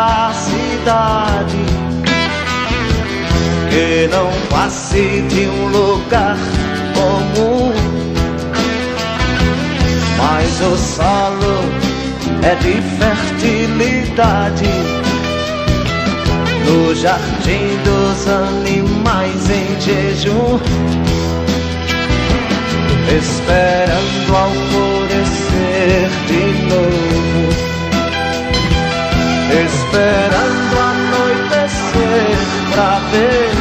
da cidade, que não passe de um lugar comum. Mas o solo é de fertilidade, no jardim dos animais em jejum, esperando alvorecer de novo, esperando anoitecer pra ver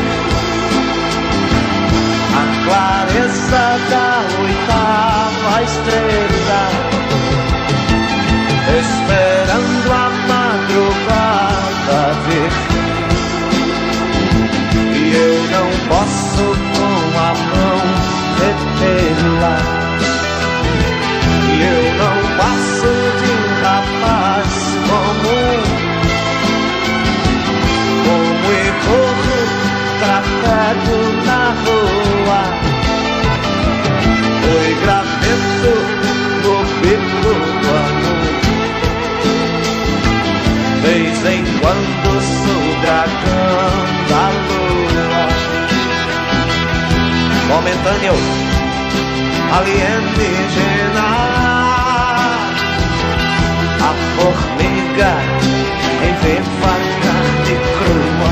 a clareza da oitava estrela, esperando a madrugada vir. E eu não posso com a mão detê-la, e eu não passo de um rapaz comum, como e corro trafego na rua, foi graveto no bico do amor. Vez em quando sou dragão da lua, momentâneo alienígena, a formiga em viva carne crua,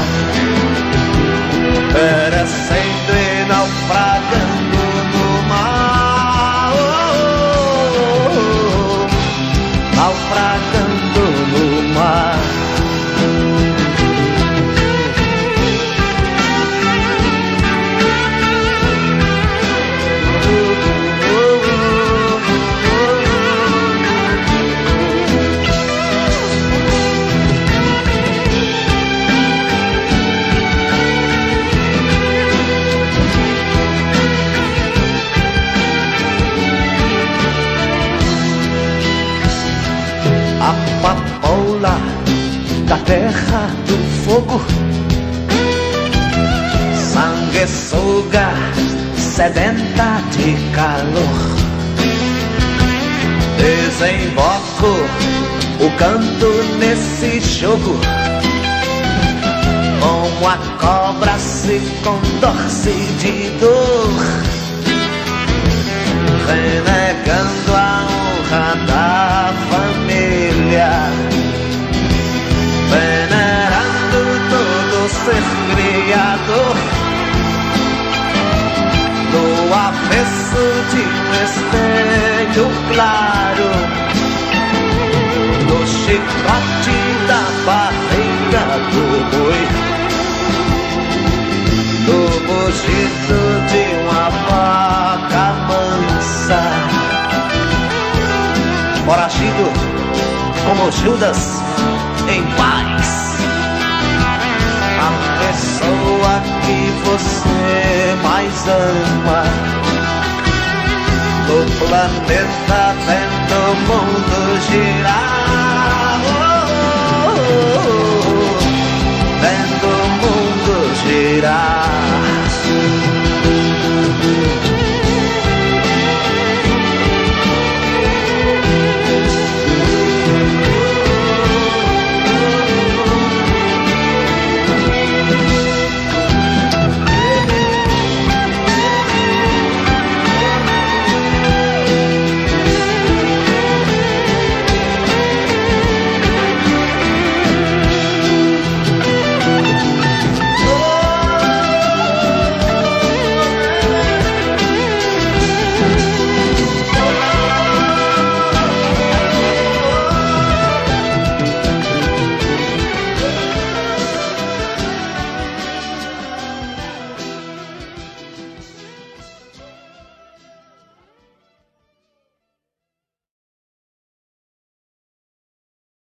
perecendo e naufragando no mar, naufragando no mar. A papoula da terra do fogo, sanguessuga, sedenta de calor, desemboco o canto nesse jogo, como a cobra se contorce de dor, renegando a honra da família, venerando todo ser criador, no avesso de um espelho claro, no chicote da barriga do boi, no mugido de uma vaca mansa, foragido como Judas em paz. A pessoa que você mais ama no planeta, vendo o mundo girar,